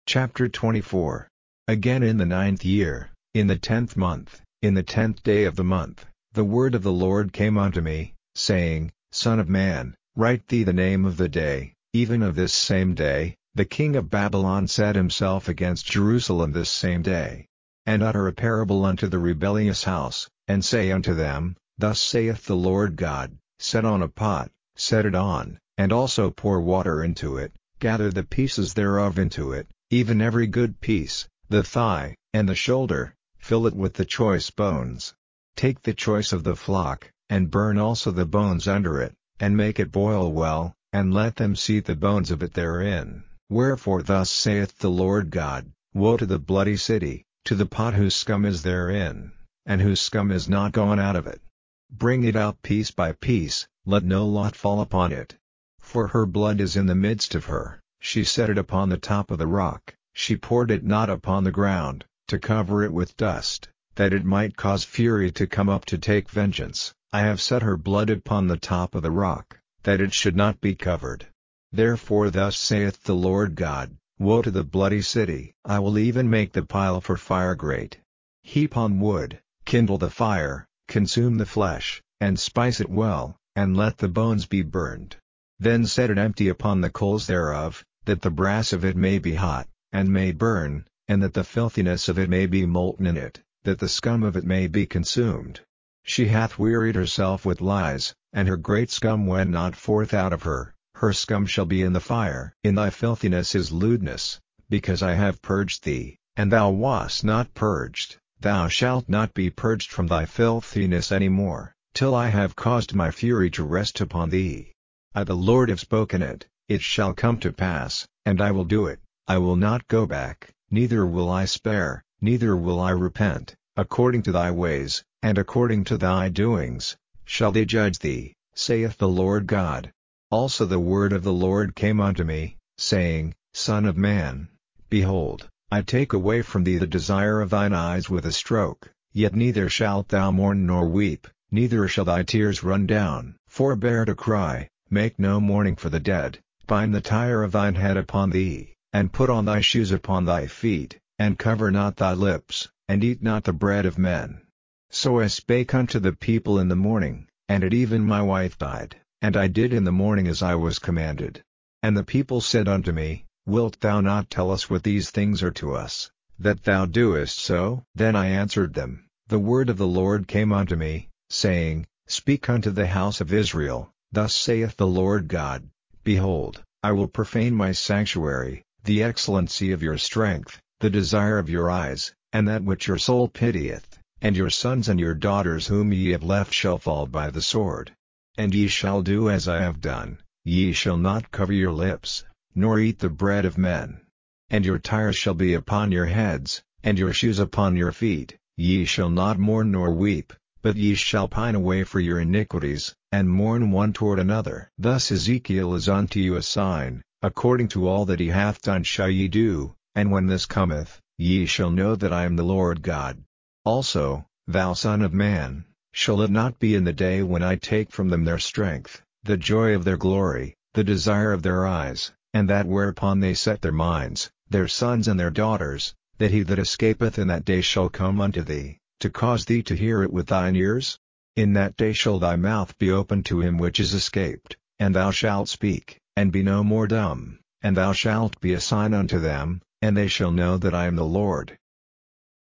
Chapter 24. Again in the 9th year, in the 10th month, in the 10th day of the month, the word of the Lord came unto me, saying, Son of man, write thee the name of the day, even of this same day, the king of Babylon set himself against Jerusalem this same day. And utter a parable unto the rebellious house, and say unto them, Thus saith the Lord God, Set on a pot, set it on, and also pour water into it, gather the pieces thereof into it, even every good piece, the thigh, and the shoulder, fill it with the choice bones. Take the choice of the flock, and burn also the bones under it, and make it boil well, and let them see the bones of it therein. Wherefore thus saith the Lord God, Woe to the bloody city, to the pot whose scum is therein, and whose scum is not gone out of it. Bring it out piece by piece, let no lot fall upon it. For her blood is in the midst of her, she set it upon the top of the rock, she poured it not upon the ground, to cover it with dust, that it might cause fury to come up to take vengeance. I have set her blood upon the top of the rock, that it should not be covered. Therefore thus saith the Lord God, Woe to the bloody city! I will even make the pile for fire great. Heap on wood, kindle the fire, consume the flesh, and spice it well, and let the bones be burned. Then set it empty upon the coals thereof, that the brass of it may be hot, and may burn, and that the filthiness of it may be molten in it, that the scum of it may be consumed. She hath wearied herself with lies, and her great scum went not forth out of her. Her scum shall be in the fire. In thy filthiness is lewdness, because I have purged thee, and thou wast not purged. Thou shalt not be purged from thy filthiness any more, till I have caused my fury to rest upon thee. I the Lord have spoken it, it shall come to pass, and I will do it. I will not go back, neither will I spare, neither will I repent. According to thy ways, and according to thy doings, shall they judge thee, saith the Lord God. Also the word of the Lord came unto me, saying, Son of man, behold, I take away from thee the desire of thine eyes with a stroke, yet neither shalt thou mourn nor weep, neither shall thy tears run down. Forbear to cry, make no mourning for the dead, bind the tire of thine head upon thee, and put on thy shoes upon thy feet, and cover not thy lips, and eat not the bread of men. So I spake unto the people in the morning, and at even my wife died, and I did in the morning as I was commanded. And the people said unto me, Wilt thou not tell us what these things are to us, that thou doest so? Then I answered them, The word of the Lord came unto me, saying, Speak unto the house of Israel, Thus saith the Lord God, Behold, I will profane my sanctuary, the excellency of your strength, the desire of your eyes, and that which your soul pitieth, and your sons and your daughters whom ye have left shall fall by the sword. And ye shall do as I have done, ye shall not cover your lips, nor eat the bread of men. And your tires shall be upon your heads, and your shoes upon your feet. Ye shall not mourn nor weep, but ye shall pine away for your iniquities, and mourn one toward another. Thus Ezekiel is unto you a sign, according to all that he hath done shall ye do, and when this cometh, ye shall know that I am the Lord God. Also, thou son of man, shall it not be in the day when I take from them their strength, the joy of their glory, the desire of their eyes, and that whereupon they set their minds, their sons and their daughters, that he that escapeth in that day shall come unto thee, to cause thee to hear it with thine ears? In that day shall thy mouth be opened to him which is escaped, and thou shalt speak, and be no more dumb, and thou shalt be a sign unto them, and they shall know that I am the Lord.